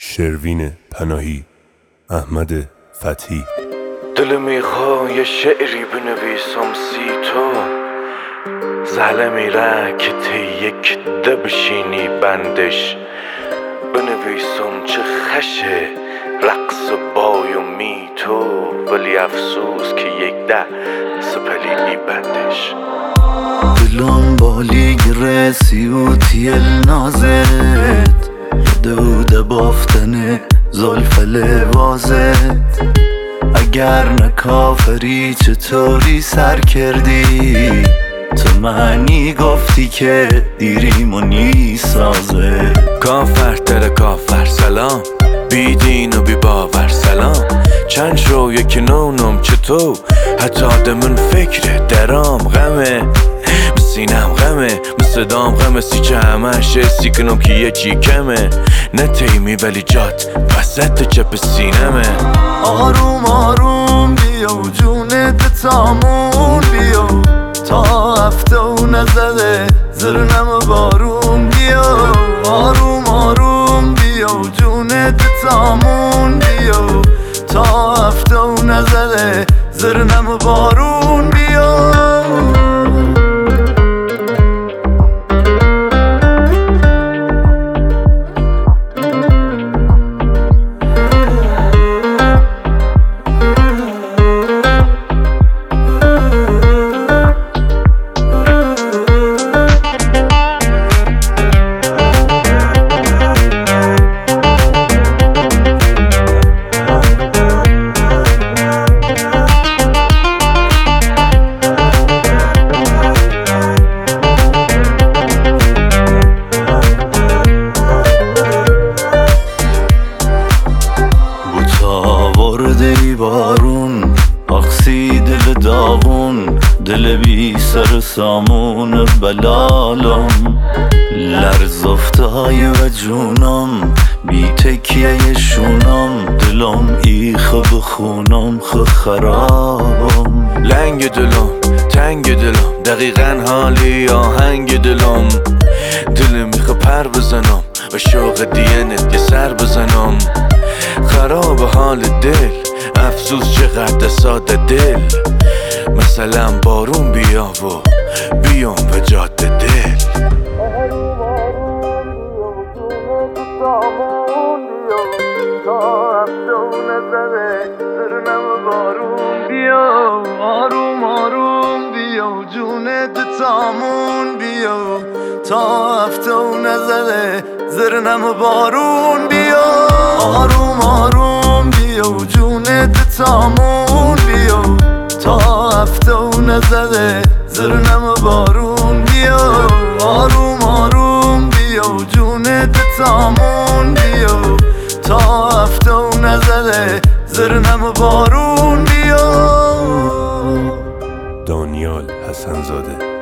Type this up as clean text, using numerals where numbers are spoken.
شروین پناهی، احمد فتحی. دل میخوای یه شعری بنویسم سی تو، زله میره که تی یک ده بشینی بندش، بنویسم چه خشه رقص بای و می تو، ولی افسوس که یک ده سپلی بندش. دلم بالی گرسی و تیل نازت، دوده بافتن زلف لوازت. اگر نکافری چطوری سر کردی، تو معنی گفتی که دیریم و نی سازه. کافر تر کافر سلام، بی دین و بی باور سلام. چند شو یکی نونم چطور، حتی آدمون فکر درام غمه، سینم غمه، صدام غمه، سی چه همش حسی کنم که یه چی کمه. نه تیمی ولی جات وسط چپ سینمه. آروم آروم بیا و جونت تامون بیا، تا هفته و نزده زرنم بارون بیا. آروم آروم بیا و جونت تامون بیا، تا هفته و نزده زرنم بارون بیا. بارون اقصی دل داغون، دل بی سر سامون بلالم. لرز افتای و جونم بی تکیه شونم، دلم ایخ بخونم خرابم. لنگ دلم تنگ دلم، دقیقا حالی آهنگ دلم. دل میخوا پر بزنم و شوق دینت یه سر بزنم. خراب حال دل، افسوس چقدر ساده دل. مثلا بارون بیا و بیام به جاده دل. آروم آروم بیا و جونت تامون بیا، تا هفته و نزده زرنم بارون بیا. آروم آروم بیا و جونت تامون بیا، تا هفته و نزده زرنم بارون بیا. آروم آروم بیا و جونت تامون بیا، تا هفته و نزده زرنم بارون بیا. دانیال حسن‌زاده.